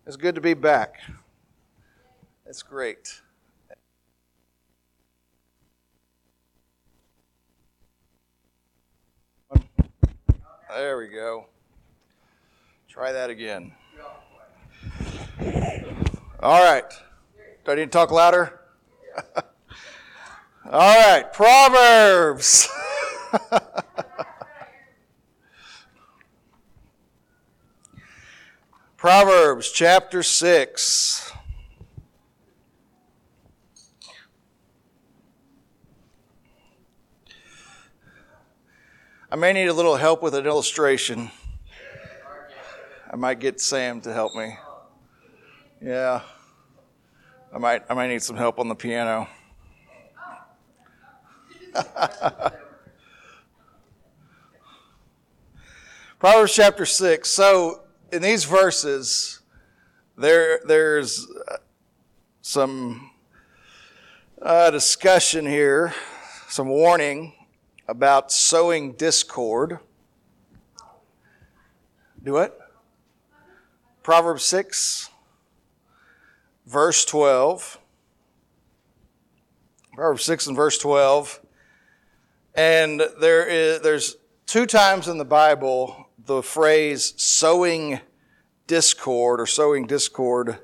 It's good to be back. It's great. There we go. Try that again. All right. Do I need to talk louder? All right. Proverbs. Proverbs chapter 6. I may need a little help with an illustration. I might get Sam to help me. Yeah. I might need some help on the piano. Proverbs chapter 6. So in these verses, there's some discussion here, some warning about sowing discord. Do it. Proverbs 6, verse 12. Proverbs 6 and verse 12. And there's two times in the Bible the phrase sowing discord, or sowing discord,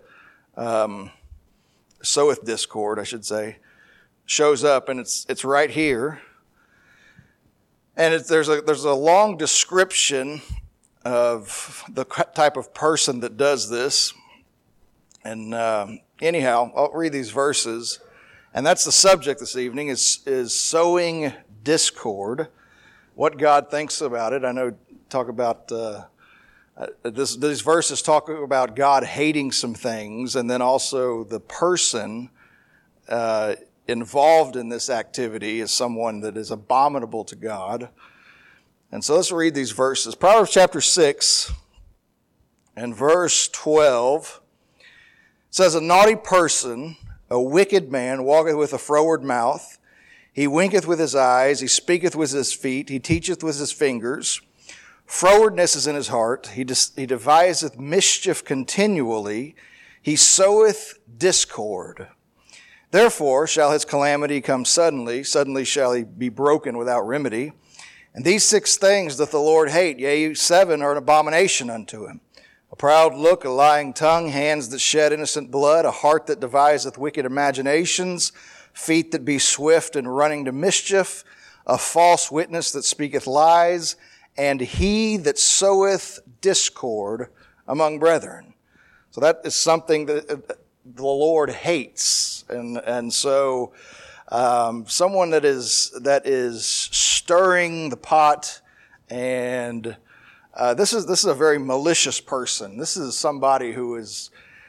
soweth discord, I should say, shows up, and it's right here. And there's a long description of the type of person that does this. And anyhow, I'll read these verses. And that's the subject this evening, is sowing discord, what God thinks about it. I know talk about these verses talk about God hating some things, and then also the person involved in this activity is someone that is abominable to God. And so let's read these verses. Proverbs chapter 6 and verse 12 says, "A naughty person, a wicked man, walketh with a froward mouth. He winketh with his eyes, he speaketh with his feet, he teacheth with his fingers. Frowardness is in his heart, he deviseth mischief continually, he soweth discord. Therefore shall his calamity come suddenly, suddenly shall he be broken without remedy. And these 6 things doth the Lord hate, yea, 7 are an abomination unto him. A proud look, a lying tongue, hands that shed innocent blood, a heart that deviseth wicked imaginations, feet that be swift in running to mischief, a false witness that speaketh lies, and he that soweth discord among brethren." So that is something that the Lord hates. And so someone that is stirring the pot, and this is a very malicious person. This is somebody who is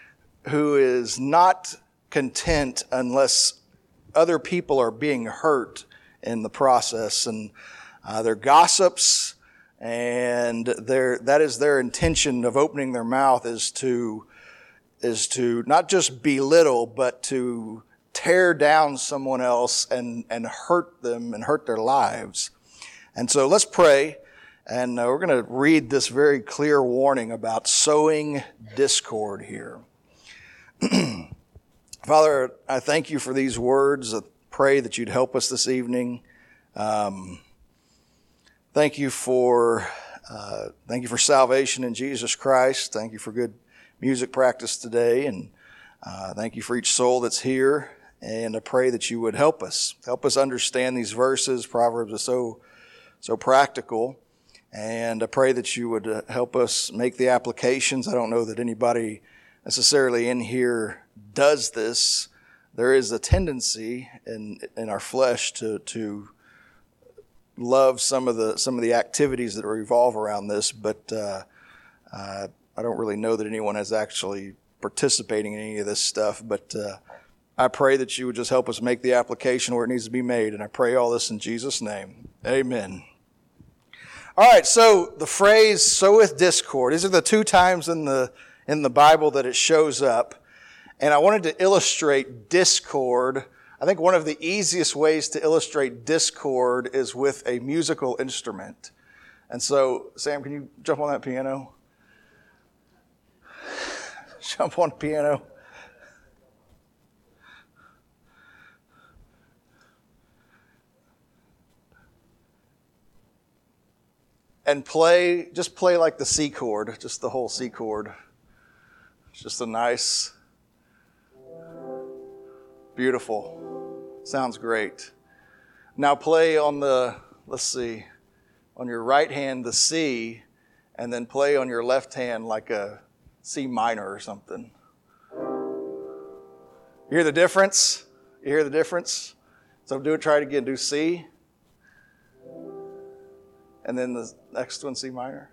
not content unless other people are being hurt in the process, and they're gossips, and that is their intention of opening their mouth is to not just belittle, but to tear down someone else and hurt them and hurt their lives. And so let's pray, and we're going to read this very clear warning about sowing discord here. Father, I thank you for these words. I pray that you'd help us this evening. Thank you for salvation in Jesus Christ. Thank you for good music practice today, and thank you for each soul that's here. And I pray that you would help us understand these verses. Proverbs are so practical, and I pray that you would help us make the applications. I don't know that anybody necessarily in here does this. There is a tendency in our flesh to love some of the activities that revolve around this, but I don't really know that anyone is actually participating in any of this stuff. But I pray that you would just help us make the application where it needs to be made, and I pray all this in Jesus' name. Amen. All right, so the phrase "soweth discord," these are the 2 times in the Bible that it shows up. And I wanted to illustrate discord. I think one of the easiest ways to illustrate discord is with a musical instrument. And so, Sam, can you jump on that piano? Jump on the piano. And just play like the C chord, just the whole C chord. It's just a nice, beautiful, sounds great. Now play on on your right hand the C, and then play on your left hand like a C minor or something. You hear the difference? You hear the difference? So try it again, do C. And then the next one, C minor.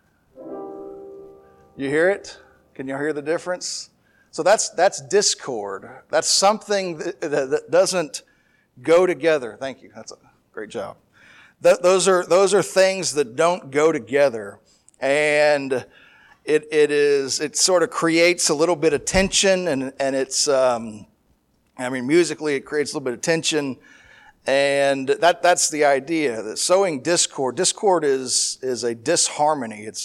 You hear it? Can you hear the difference? So that's discord. That's something that doesn't go together. Thank you. That's a great job. Those are things that don't go together, and it sort of creates a little bit of tension, and it's musically it creates a little bit of tension. And that's the idea. That sowing discord. Discord is a disharmony. It's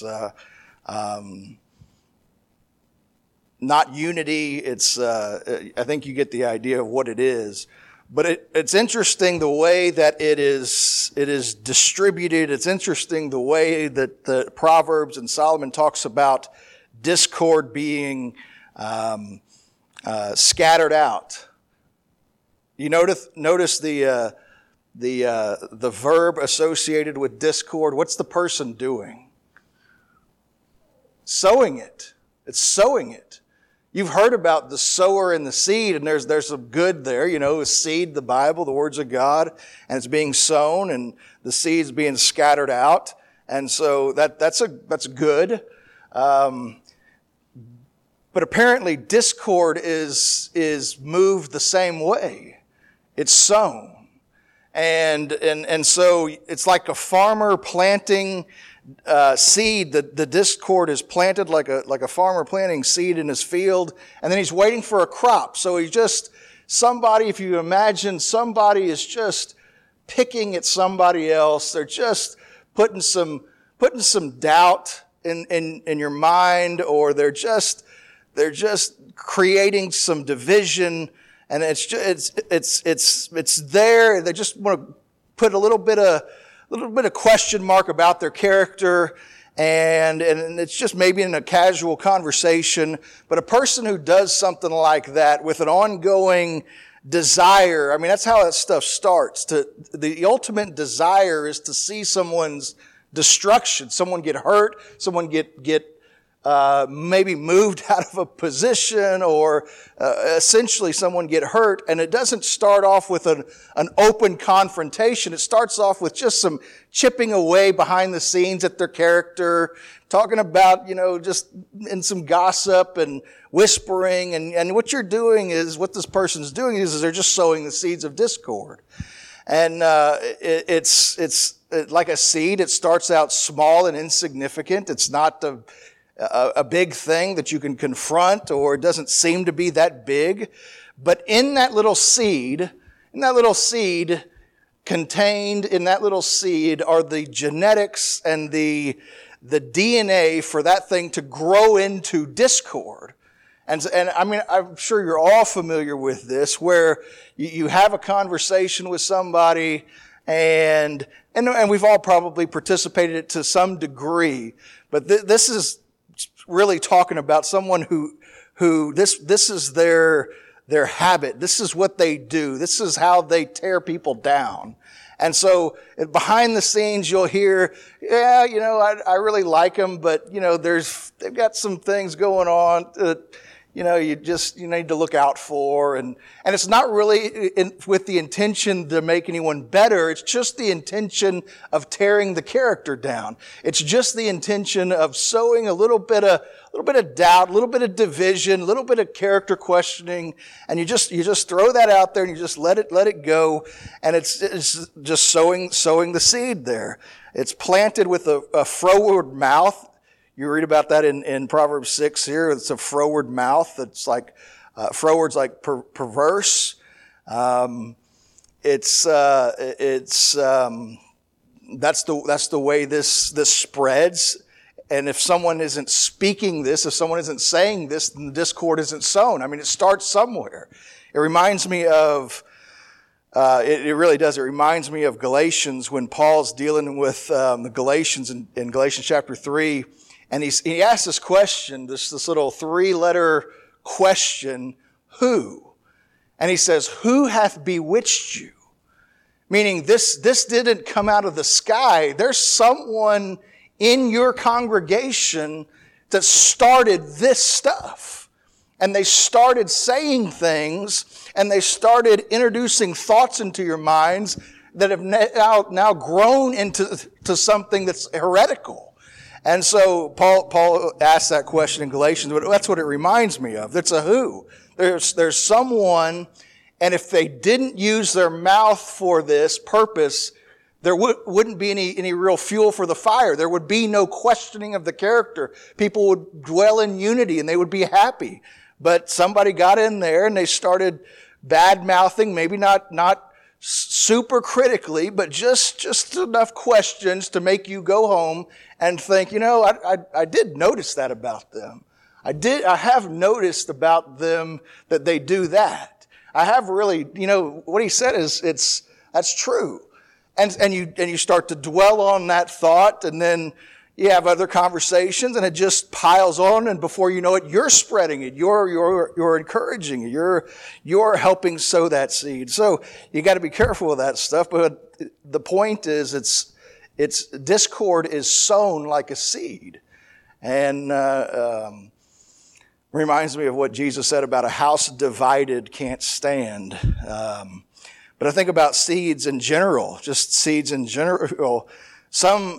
not unity. It's I think you get the idea of what it is. But it's interesting the way that it is distributed. It's interesting the way that the Proverbs and Solomon talks about discord being scattered out. You notice the verb associated with discord. What's the person doing? Sowing it. It's sowing it. You've heard about the sower and the seed, and there's some good there. A seed, the Bible, the words of God, and it's being sown, and the seed's being scattered out, and so that's good. But apparently, discord is moved the same way. It's sown. And so it's like a farmer planting seed. The discord is planted like a farmer planting seed in his field, and then he's waiting for a crop. So if you imagine somebody is just picking at somebody else, they're just putting some doubt in your mind, or they're just creating some division. And it's there. They just want to put a little bit of question mark about their character, and it's just maybe in a casual conversation. But a person who does something like that with an ongoing desire, that's how that stuff starts. The ultimate desire is to see someone's destruction, someone get hurt, someone get maybe moved out of a position, or essentially someone get hurt. And it doesn't start off with an open confrontation. It starts off with just some chipping away behind the scenes at their character, talking about, just in some gossip and whispering. And what what this person's doing is they're just sowing the seeds of discord. And it's like a seed. It starts out small and insignificant. It's not a big thing that you can confront, or it doesn't seem to be that big. But in that little seed, contained in that little seed are the genetics and the DNA for that thing to grow into discord. And I'm sure you're all familiar with this, where you have a conversation with somebody, and we've all probably participated in it to some degree. But this is really talking about someone who this is their habit. This is what they do. This is how they tear people down. And so behind the scenes, you'll hear, I really like them, but they've got some things going on that, you need to look out for. And it's not really with the intention to make anyone better. It's just the intention of tearing the character down. It's just the intention of sowing a little bit of doubt, a little bit of division, a little bit of character questioning. And you just throw that out there, and you just let it go. And it's just sowing the seed there. It's planted with a froward mouth. You read about that in Proverbs 6 here. It's a froward mouth. It's like, froward's like perverse. That's the way this spreads. And if someone isn't speaking this, if someone isn't saying this, then the discord isn't sown. I mean, it starts somewhere. It reminds me of, it really does. It reminds me of Galatians when Paul's dealing with the Galatians in Galatians chapter 3. And he asks this question, this little 3-letter question, who? And he says, who hath bewitched you? Meaning this didn't come out of the sky. There's someone in your congregation that started this stuff. And they started saying things, and they started introducing thoughts into your minds that have now grown into something that's heretical. And so Paul asked that question in Galatians, but that's what it reminds me of. It's a who. There's someone, and if they didn't use their mouth for this purpose, there wouldn't be any real fuel for the fire. There would be no questioning of the character. People would dwell in unity and they would be happy. But somebody got in there and they started bad-mouthing, maybe not super critically, but just enough questions to make you go home and think, I did notice that about them. I have noticed about them that they do that. I have really, what he said that's true. And you start to dwell on that thought, and then you have other conversations, and it just piles on, and before you know it, you're spreading it. You're encouraging it. You're helping sow that seed. So you got to be careful with that stuff. But the point is, it's discord is sown like a seed, and reminds me of what Jesus said about a house divided can't stand. But I think about seeds in general, just seeds in general. Some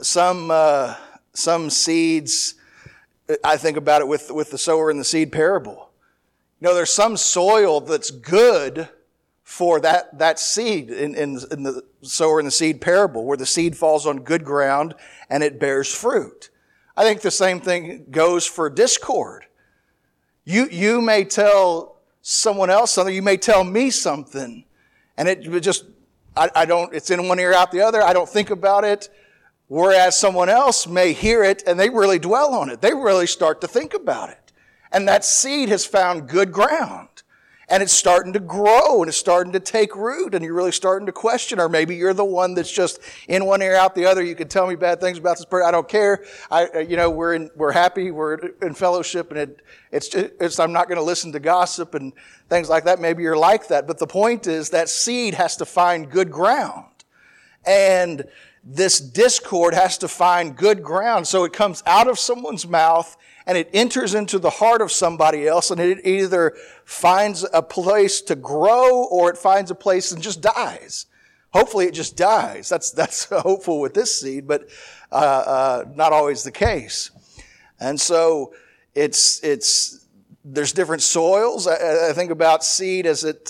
seeds, I think about it with the sower and the seed parable. There's some soil that's good for that seed in the sower and the seed parable, where the seed falls on good ground and it bears fruit. I think the same thing goes for discord. You may tell someone else something, you may tell me something, and it's in one ear out the other. I don't think about it. Whereas someone else may hear it and they really dwell on it. They really start to think about it. And that seed has found good ground. And it's starting to grow and it's starting to take root, and you're really starting to question. Or maybe you're the one that's just in one ear out the other. You can tell me bad things about this person. I don't care. We're happy. We're in fellowship, and it's I'm not going to listen to gossip and things like that. Maybe you're like that. But the point is that seed has to find good ground. And this discord has to find good ground. So it comes out of someone's mouth and it enters into the heart of somebody else, and it either finds a place to grow or it finds a place and just dies. Hopefully it just dies. That's hopeful with this seed, but not always the case. And so there's different soils. I think about seed as it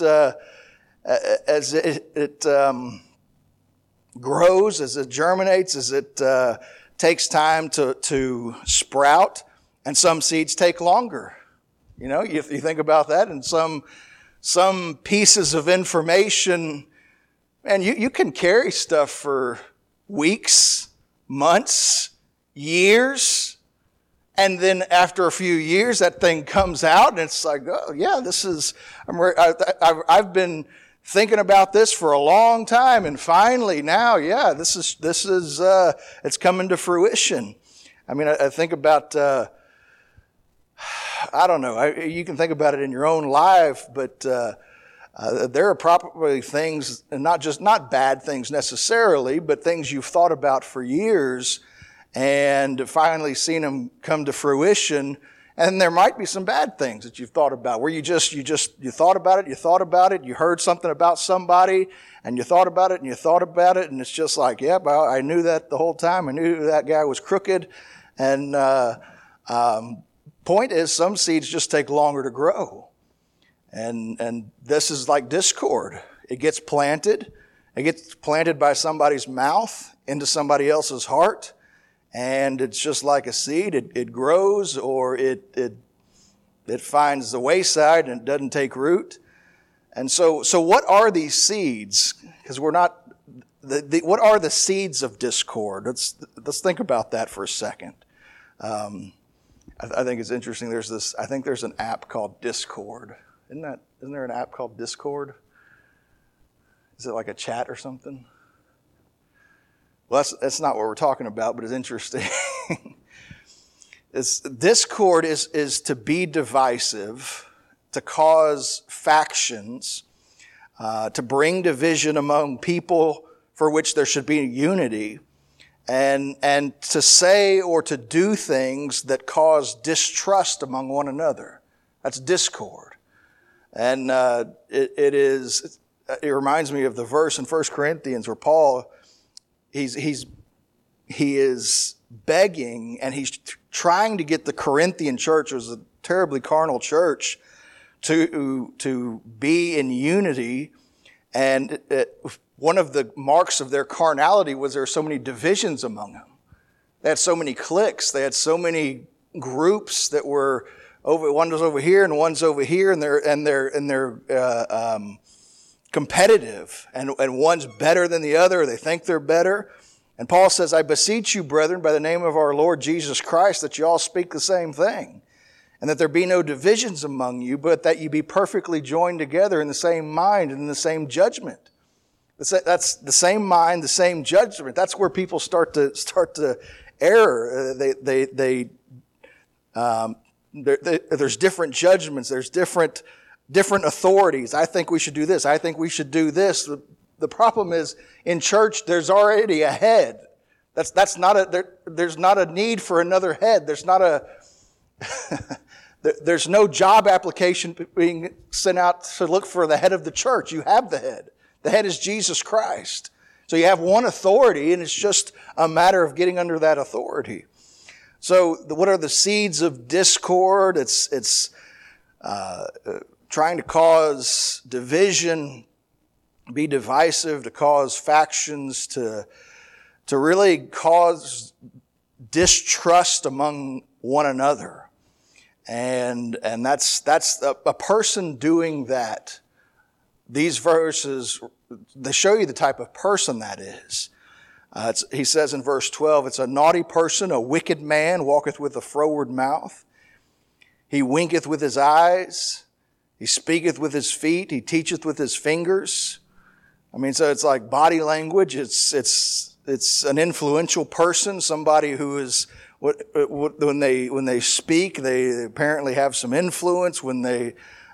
grows, as it germinates, as it takes time to sprout. And some seeds take longer. You think about that, and some pieces of information, and you can carry stuff for weeks, months, years, and then after a few years, that thing comes out, and it's like, oh yeah, I've been thinking about this for a long time, and finally now, yeah, this is it's coming to fruition. I mean, I think about. I don't know. You can think about it in your own life, but there are probably things, and not bad things necessarily, but things you've thought about for years, and finally seen them come to fruition. And there might be some bad things that you've thought about, where you thought about it, you heard something about somebody, and you thought about it, and it's just like, yeah, well, I knew that the whole time. I knew that guy was crooked, and point is, some seeds just take longer to grow. And this is like discord. It gets planted by somebody's mouth into somebody else's heart, and it's just like a seed. It grows, or it finds the wayside and it doesn't take root. And so what are these seeds? Because we're not, what are the seeds of discord? Let's think about that for a second. I think it's interesting. I think there's an app called Discord. Isn't there an app called Discord? Is it like a chat or something? Well, that's not what we're talking about, but it's interesting. Discord is to be divisive, to cause factions, to bring division among people for which there should be unity, and to say or to do things that cause distrust among one another. That's discord. And it reminds me of the verse in 1 Corinthians where Paul, he is begging and he's trying to get the Corinthian church, which was a terribly carnal church, to be in unity. And one of the marks of their carnality was there were so many divisions among them. They had so many cliques. They had so many groups that were one was over here and one's over here, and they're competitive, and one's better than the other. They think they're better. And Paul says, I beseech you, brethren, by the name of our Lord Jesus Christ, that you all speak the same thing, and that there be no divisions among you, but that you be perfectly joined together in the same mind and in the same judgment. That's the same mind, the same judgment. That's where people start to err. There's different judgments. There's different authorities. I think we should do this. I think we should do this. The problem is in church there's already a head. There's not a need for another head. There's no job application being sent out to look for the head of the church. You have the head. The head is Jesus Christ. So you have one authority, and it's just a matter of getting under that authority. So what are the seeds of discord? It's trying to cause division, be divisive, to cause factions, to really cause distrust among one another. And that's a person doing that. These verses, they show you the type of person that is. He says in verse 12, it's a naughty person, a wicked man, walketh with a froward mouth. He winketh with his eyes. He speaketh with his feet. He teacheth with his fingers. I mean, so it's like body language. It's an influential person, somebody who is, when they speak, they apparently have some influence. When they,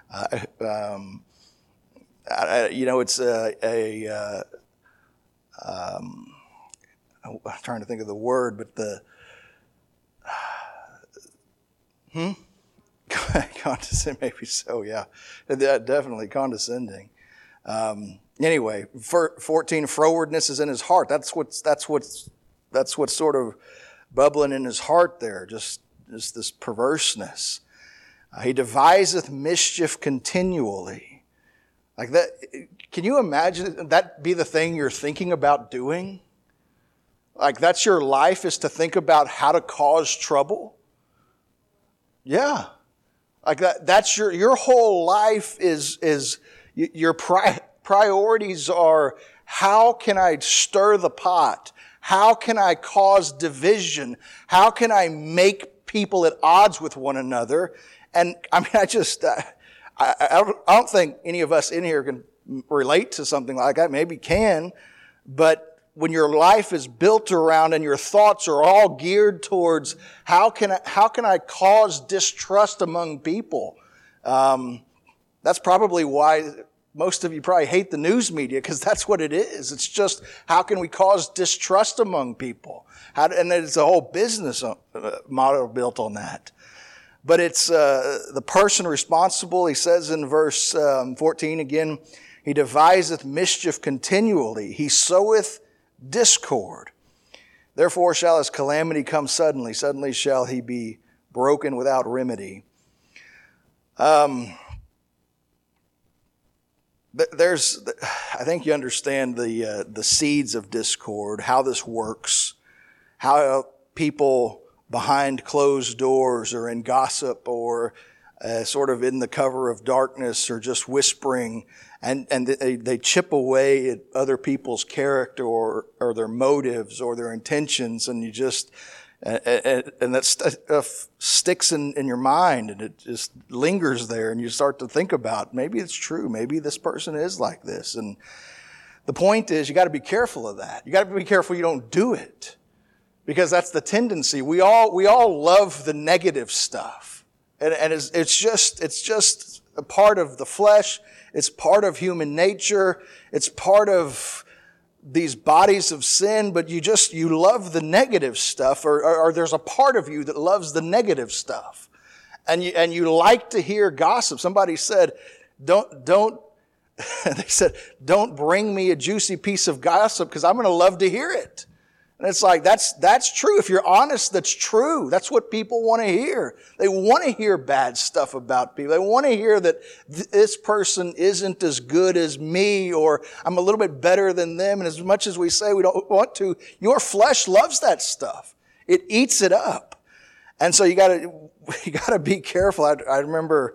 it's I'm trying to think of the word, but condescending, maybe so, yeah. Definitely condescending. Anyway, 14, frowardness is in his heart. That's what's sort of bubbling in his heart there, just this perverseness. He deviseth mischief continually. Like that, can you imagine that be the thing you're thinking about doing? Like that's your life, is to think about how to cause trouble? Yeah. Like that's your whole life is your priorities are, how can I stir the pot? How can I cause division? How can I make people at odds with one another? And I mean, I don't think any of us in here can relate to something like that. Maybe can, but when your life is built around and your thoughts are all geared towards how can I cause distrust among people, that's probably why most of you probably hate the news media, because that's what it is. It's just, how can we cause distrust among people? And it's a whole business model built on that. But it's the person responsible. He says in verse 14 again, he deviseth mischief continually. He soweth discord. Therefore shall his calamity come suddenly. Suddenly shall he be broken without remedy. I think you understand the seeds of discord, how this works, how people behind closed doors or in gossip or sort of in the cover of darkness or just whispering, and they chip away at other people's character or their motives or their intentions, and And that stuff sticks in your mind, and it just lingers there, and you start to think about, maybe it's true, maybe this person is like this. And the point is, you got to be careful of that. You got to be careful you don't do it, because that's the tendency. We all love the negative stuff, and it's just a part of the flesh. It's part of human nature. It's part of these bodies of sin, but you love the negative stuff, or there's a part of you that loves the negative stuff. And you like to hear gossip. Somebody said, don't bring me a juicy piece of gossip, because I'm going to love to hear it. And it's like, that's true. If you're honest, that's true. That's what people want to hear. They want to hear bad stuff about people. They want to hear that this person isn't as good as me, or I'm a little bit better than them. And as much as we say we don't want to, your flesh loves that stuff. It eats it up. And so you gotta be careful. I remember,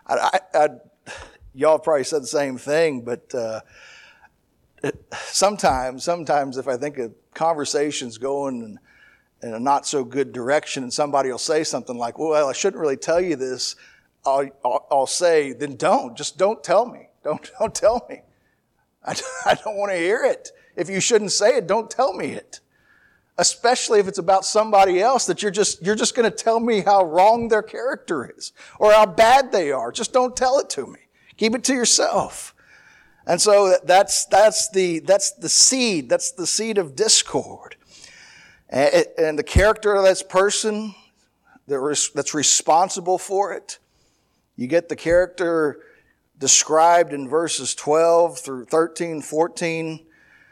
y'all probably said the same thing, but sometimes if I think of conversations going in a not so good direction, and somebody will say something like, well, I shouldn't really tell you this, I'll say, then just don't tell me. Don't tell me. I don't want to hear it. If you shouldn't say it, don't tell me it. Especially if it's about somebody else, that you're just going to tell me how wrong their character is, or how bad they are. Just don't tell it to me. Keep it to yourself. And so that's the seed. That's the seed of discord. And the character of that person that's responsible for it, you get the character described in verses 12 through 13, 14,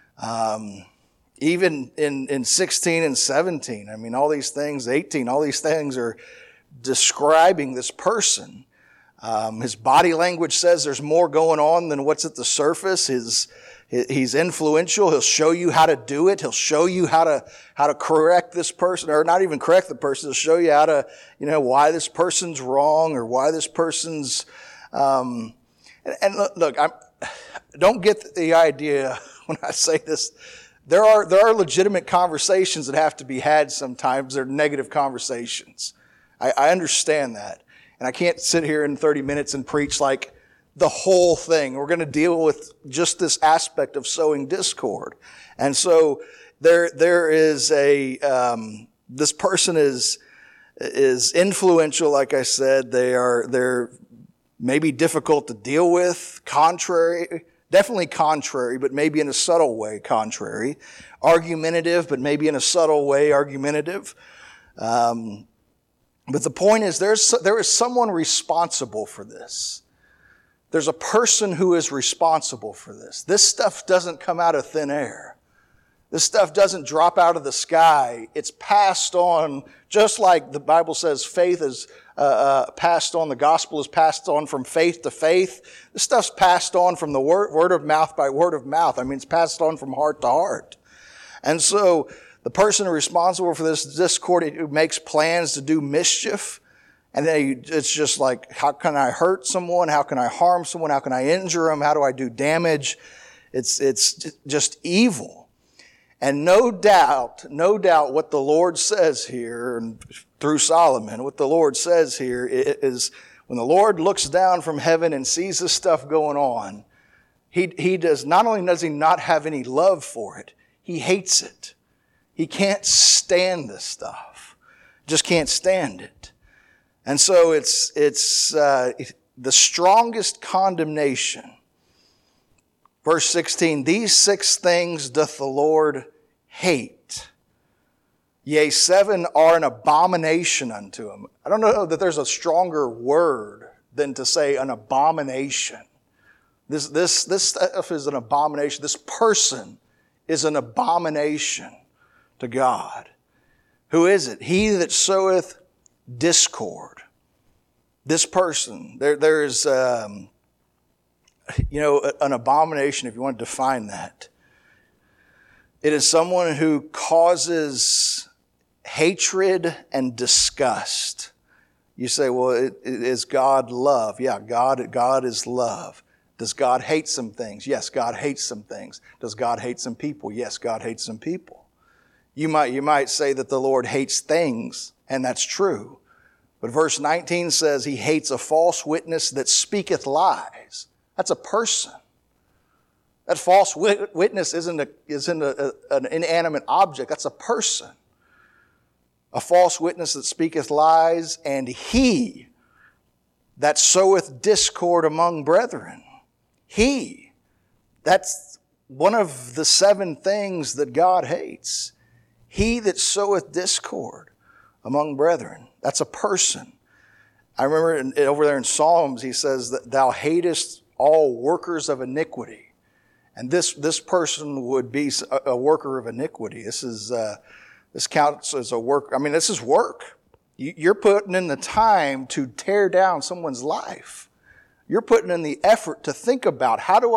even in 16 and 17. I mean, all these things, 18, all these things are describing this person. His body language says there's more going on than what's at the surface. He's influential. He'll show you how to do it. He'll show you how to correct this person, or not even correct the person. He'll show you how to, why this person's wrong, or why this person's, and look, don't get the idea when I say this. There are legitimate conversations that have to be had sometimes. They're negative conversations. I understand that. And I can't sit here in 30 minutes and preach like the whole thing. We're going to deal with just this aspect of sowing discord. And so there is this person is influential, like I said. They're maybe difficult to deal with, definitely contrary, but maybe in a subtle way contrary. Argumentative, but maybe in a subtle way argumentative. But the point is, there is someone responsible for this. There's a person who is responsible for this. This stuff doesn't come out of thin air. This stuff doesn't drop out of the sky. It's passed on, just like the Bible says faith is passed on, the gospel is passed on from faith to faith. This stuff's passed on from the word of mouth by word of mouth. I mean, it's passed on from heart to heart. And so the person responsible for this discord, it makes plans to do mischief. And then it's just like, how can I hurt someone? How can I harm someone? How can I injure them? How do I do damage? It's just evil. And no doubt what the Lord says here, and through Solomon, what the Lord says here is, when the Lord looks down from heaven and sees this stuff going on, he does, not only does he not have any love for it, he hates it. He can't stand this stuff. Just can't stand it. And so it's the strongest condemnation. Verse 16, these 6 things doth the Lord hate. Yea, 7 are an abomination unto him. I don't know that there's a stronger word than to say an abomination. This stuff is an abomination. This person is an abomination to God. Who is it? He that soweth discord. This person, there's an abomination, if you want to define that. It is someone who causes hatred and disgust. You say, well, is God love? Yeah, God is love. Does God hate some things? Yes, God hates some things. Does God hate some people? Yes, God hates some people. You might say that the Lord hates things, and that's true. But verse 19 says he hates a false witness that speaketh lies. That's a person. That false witness isn't an inanimate object. That's a person. A false witness that speaketh lies, and he that soweth discord among brethren. He. That's one of the 7 things that God hates. He that soweth discord among brethren. That's a person. I remember over there in Psalms, he says that thou hatest all workers of iniquity. And this person would be a worker of iniquity. This counts as a work. I mean, this is work. You're putting in the time to tear down someone's life. You're putting in the effort to think about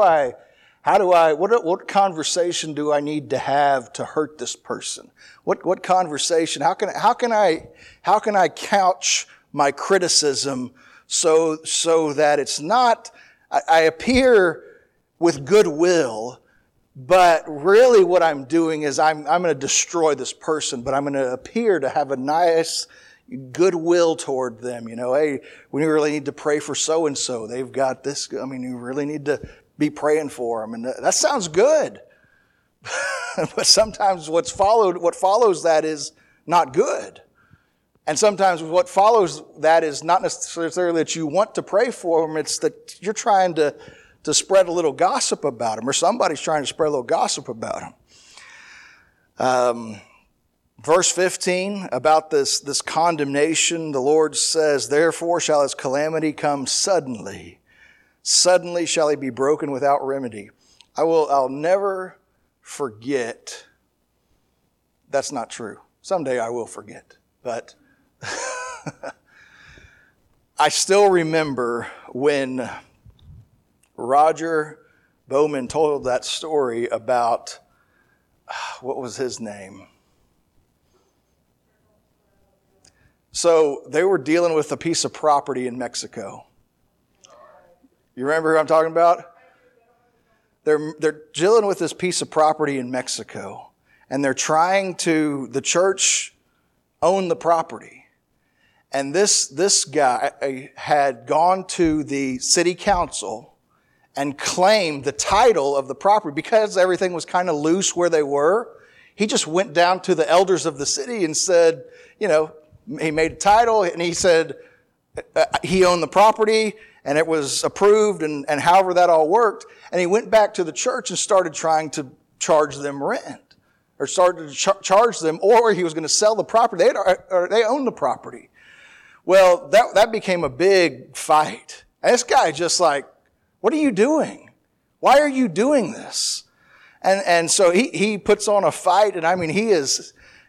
what conversation do I need to have to hurt this person? What conversation? How can I couch my criticism so that it's not, I appear with goodwill, but really what I'm doing is I'm going to destroy this person, but I'm going to appear to have a nice goodwill toward them. Hey, we really need to pray for so-and-so. They've got this. I mean, you really need to be praying for them. And that sounds good. But sometimes what follows that is not good. And sometimes what follows that is not necessarily that you want to pray for them. It's that you're trying to spread a little gossip about them, or somebody's trying to spread a little gossip about them. Verse 15, about this condemnation, the Lord says, therefore shall his calamity come suddenly. Suddenly shall he be broken without remedy. I'll never forget. That's not true. Someday I will forget. But I still remember when Roger Bowman told that story about, what was his name? So they were dealing with a piece of property in Mexico. You remember who I'm talking about? They're dealing with this piece of property in Mexico, and they're trying to, the church own the property. And this guy had gone to the city council and claimed the title of the property because everything was kind of loose where they were. He just went down to the elders of the city and said, he made a title, and he said he owned the property, and it was approved, and however that all worked. And he went back to the church and started trying to charge them rent, or started to charge them, or he was going to sell the property. They owned the property. Well, that became a big fight. And this guy just like, what are you doing? Why are you doing this? And so he puts on a fight, and I mean, he is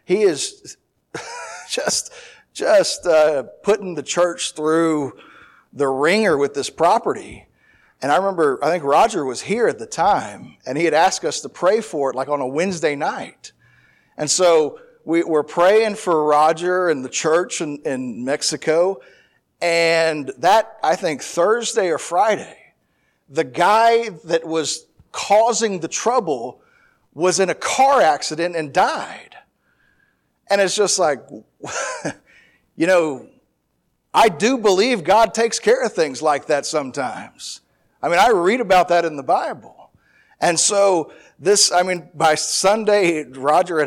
just putting the church through the ringer with this property. And I remember, I think Roger was here at the time, and he had asked us to pray for it like on a Wednesday night. And so we're praying for Roger and the church in Mexico. And that, I think, Thursday or Friday, the guy that was causing the trouble was in a car accident and died. And it's just like, I do believe God takes care of things like that sometimes. I mean, I read about that in the Bible. And so by Sunday, Roger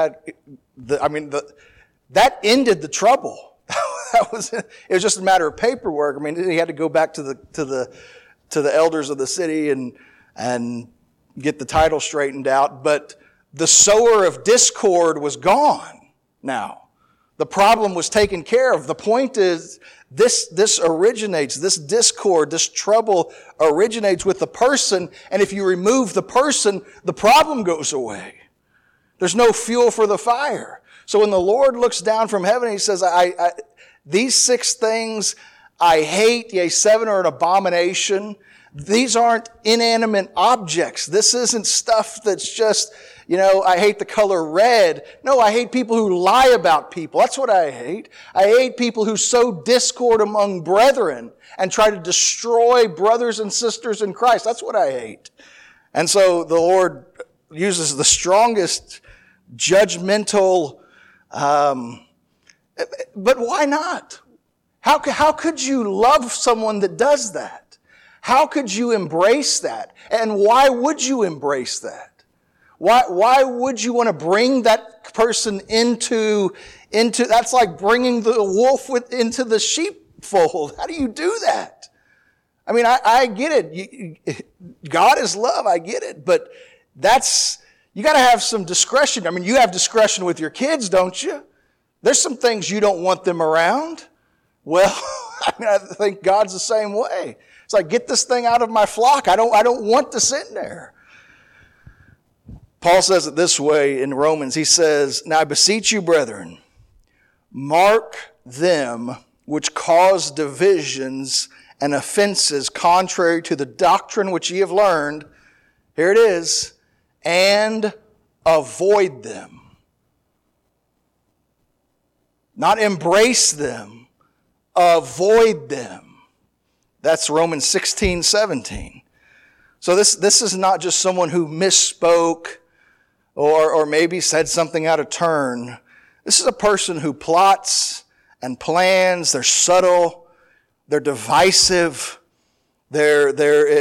that ended the trouble. It was just a matter of paperwork. I mean, he had to go back to the elders of the city and get the title straightened out. But the sower of discord was gone now. The problem was taken care of. The point is, this discord, this trouble originates with the person, and if you remove the person, the problem goes away. There's no fuel for the fire. So when the Lord looks down from heaven, He says, these 6 things I hate, yea, 7 are an abomination. These aren't inanimate objects. This isn't stuff that's just, I hate the color red. No, I hate people who lie about people. That's what I hate. I hate people who sow discord among brethren and try to destroy brothers and sisters in Christ. That's what I hate. And so the Lord uses the strongest judgmental. But why not? How could you love someone that does that? How could you embrace that? And why would you embrace that? Why would you want to bring that person into that's like bringing the wolf into the sheepfold. How do you do that? I mean, I get it. God is love. I get it. But you got to have some discretion. I mean, you have discretion with your kids, don't you? There's some things you don't want them around. Well, I mean, I think God's the same way. It's like, get this thing out of my flock. I don't want this in there. Paul says it this way in Romans. He says, "Now I beseech you, brethren, mark them which cause divisions and offenses contrary to the doctrine which ye have learned." Here it is. "And avoid them." Not embrace them. Avoid them. That's Romans 16:17. So this is not just someone who misspoke or maybe said something out of turn. This is a person who plots and plans. They're subtle. They're divisive. They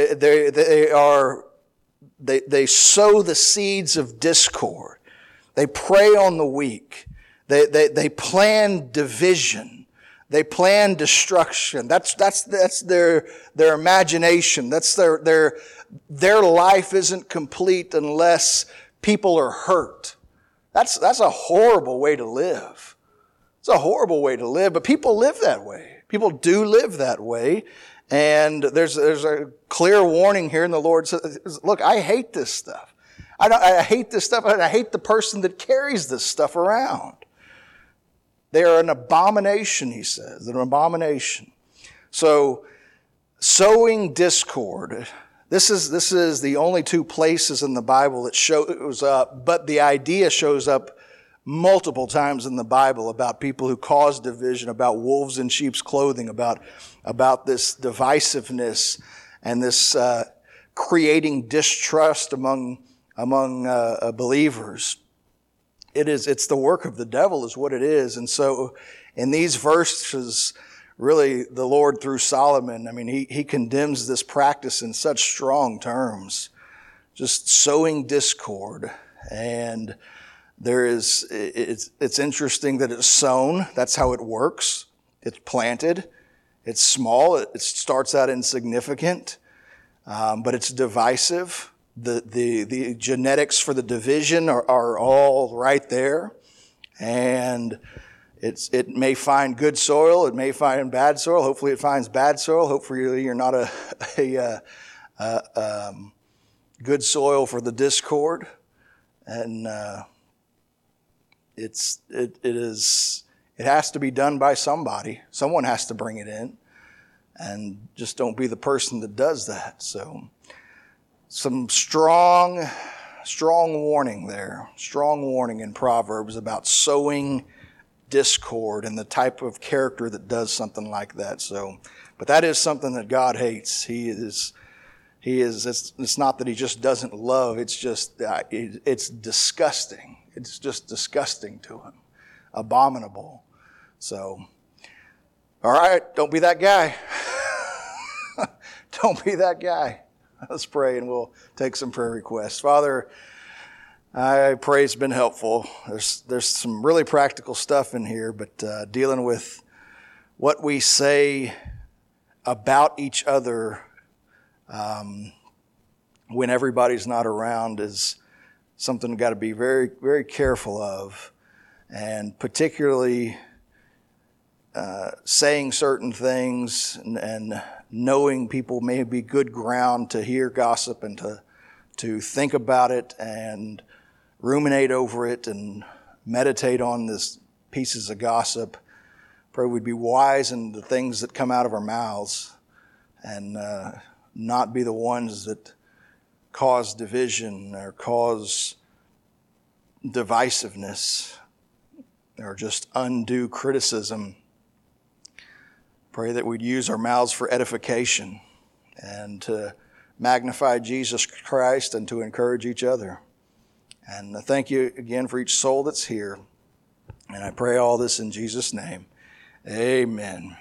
sow the seeds of discord. They prey on the weak. They plan division. They plan destruction. That's their imagination. That's their life isn't complete unless people are hurt. That's a horrible way to live. It's a horrible way to live, but people live that way. People do live that way. And there's a clear warning here, and the Lord says, look, I hate this stuff. I hate this stuff, and I hate the person that carries this stuff around. They are an abomination, he says, an abomination. So, sowing discord. This is the only two places in the Bible that shows up, but the idea shows up multiple times in the Bible about people who cause division, about wolves in sheep's clothing, about this divisiveness and this creating distrust among believers. It's the work of the devil is what it is. And so in these verses, really the Lord through Solomon, I mean, he condemns this practice in such strong terms, just sowing discord. And it's interesting that it's sown. That's how it works. It's planted. It's small. It starts out insignificant, but it's divisive. The genetics for the division are all right there, and it may find good soil. It may find bad soil. Hopefully, it finds bad soil. Hopefully, you're not a good soil for the discord, and it has to be done by somebody. Someone has to bring it in, and just don't be the person that does that. So, some strong warning there. Strong warning in Proverbs about sowing discord and the type of character that does something like that. So, but that is something that God hates. It's not that he just doesn't love. It's just, it's disgusting. It's just disgusting to him. Abominable. So, all right, don't be that guy. Don't be that guy. Let's pray and we'll take some prayer requests. Father, I pray it's been helpful. There's some really practical stuff in here, but dealing with what we say about each other when everybody's not around is something we've got to be very, very careful of. And particularly saying certain things and knowing people may be good ground to hear gossip and to think about it and ruminate over it and meditate on this pieces of gossip. Pray we'd be wise in the things that come out of our mouths and not be the ones that cause division or cause divisiveness or just undue criticism. Pray that we'd use our mouths for edification and to magnify Jesus Christ and to encourage each other. And thank you again for each soul that's here. And I pray all this in Jesus' name. Amen.